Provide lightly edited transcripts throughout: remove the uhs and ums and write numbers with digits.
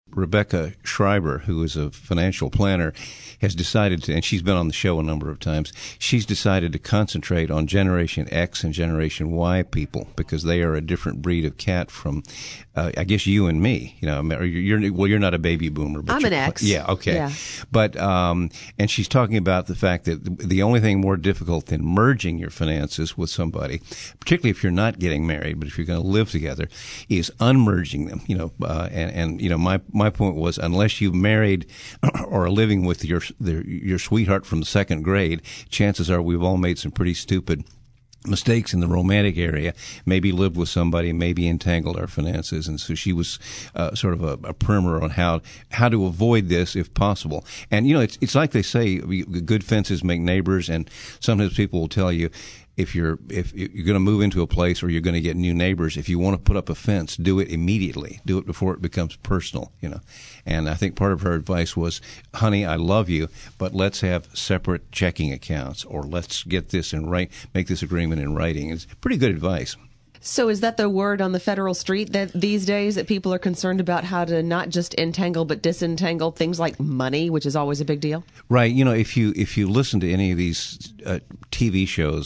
Rebecca Schreiber, who is a financial planner, has decided to, and she's been on the show a number of times, she's decided to concentrate on Generation X and Generation Y people because they are a different breed of cat from, I guess, you and me. You know, you're not a baby boomer. But I'm an X. Yeah, okay. Yeah. But, and she's talking about the fact that the only thing more difficult than merging your finances with somebody, particularly if you're not getting married, but if you're going to live together, is unmerging them. You know, and you know, my point was, unless you've married or are living with your sweetheart from the second grade, chances are we've all made some pretty stupid mistakes in the romantic area, maybe lived with somebody, maybe entangled our finances. And so she was sort of a primer on how to avoid this if possible. And, you know, it's like they say, good fences make neighbors, and sometimes people will tell you, if you're going to move into a place or you're going to get new neighbors, if you want to put up a fence, do it immediately. Do it before it becomes personal, you know. And I think part of her advice was, honey, I love you, but let's have separate checking accounts, or let's get this make this agreement in writing. It's pretty good advice. So is that the word on the federal street that these days that people are concerned about how to not just entangle but disentangle things like money, which is always a big deal? Right. You know, if you listen to any of these TV shows,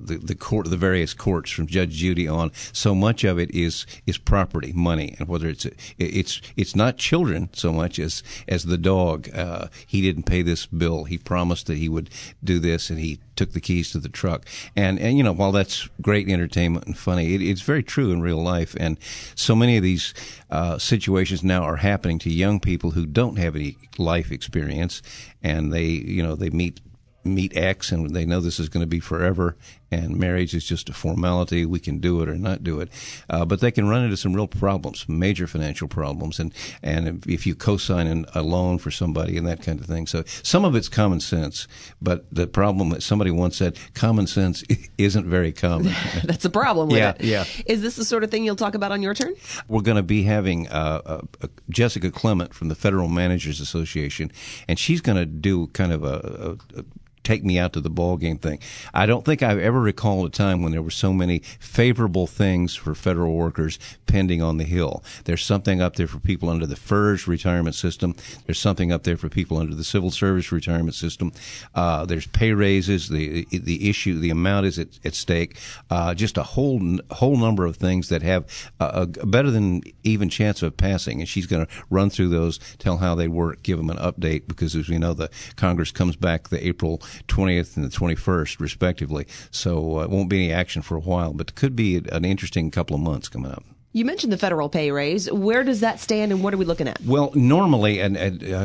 the various courts from Judge Judy on, so much of it is property, money, and whether it's not children so much as the dog. He didn't pay this bill. He promised that he would do this, and he took the keys to the truck. And you know, while that's great entertainment and funny, it's very true in real life. And so many of these situations now are happening to young people who don't have any life experience, and they meet X, and they know this is going to be forever, and marriage is just a formality. We can do it or not do it. But they can run into some real problems, major financial problems, and if you co-sign a loan for somebody and that kind of thing. So some of it's common sense, but the problem that somebody once said, common sense isn't very common. That's a problem with it. Yeah. Is this the sort of thing you'll talk about on your turn? We're going to be having Jessica Clement from the Federal Managers Association, and she's going to do kind of a take me out to the ball game thing. I don't think I've ever recalled a time when there were so many favorable things for federal workers pending on the Hill. There's something up there for people under the FERS retirement system. There's something up there for people under the civil service retirement system. There's pay raises. The amount is at stake. Just a whole number of things that have a better than even chance of passing. And she's going to run through those, tell how they work, give them an update, because as we know, the Congress comes back the April 20th and the 21st, respectively. So it won't be any action for a while, but it could be an interesting couple of months coming up. You mentioned the federal pay raise. Where does that stand, and what are we looking at? Well, normally, and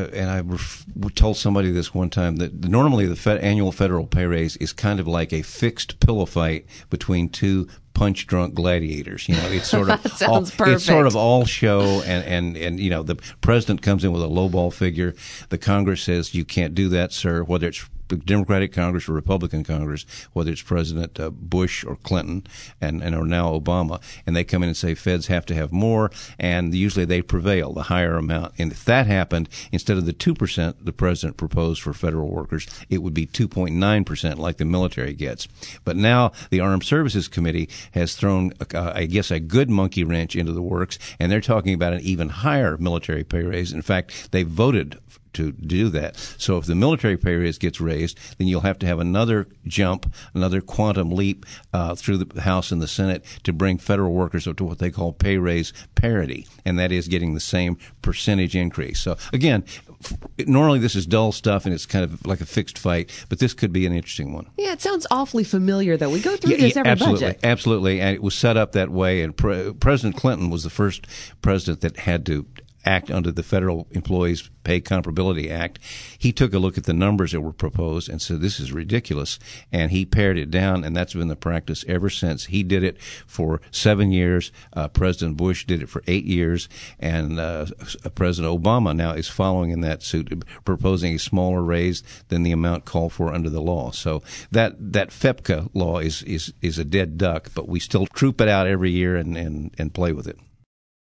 I told somebody this one time, that normally the annual federal pay raise is kind of like a fixed pillow fight between two punch-drunk gladiators. You know, it's sort of that sounds perfect. It's sort of all show, and you know, the president comes in with a lowball figure. The Congress says, you can't do that, sir, whether it's Democratic Congress or Republican Congress, whether it's President Bush or Clinton and or now Obama, and they come in and say feds have to have more, and usually they prevail, the higher amount. And if that happened, instead of the 2% the president proposed for federal workers, it would be 2.9% like the military gets. But now the Armed Services Committee has thrown, I guess, a good monkey wrench into the works, and they're talking about an even higher military pay raise. In fact, they voted to do that. So if the military pay raise gets raised, then you'll have to have another jump, another quantum leap through the House and the Senate to bring federal workers up to what they call pay raise parity, and that is getting the same percentage increase. So again, normally this is dull stuff and it's kind of like a fixed fight, but this could be an interesting one. Yeah, it sounds awfully familiar, though. We go through this every budget. Absolutely, and it was set up that way, and President Clinton was the first president that had to act under the Federal Employees Pay Comparability Act. He took a look at the numbers that were proposed and said, this is ridiculous, and he pared it down, and that's been the practice ever since. He did it for 7 years. President Bush did it for 8 years, and President Obama now is following in that suit, proposing a smaller raise than the amount called for under the law. So that FEPCA law is a dead duck, but we still troop it out every year and play with it.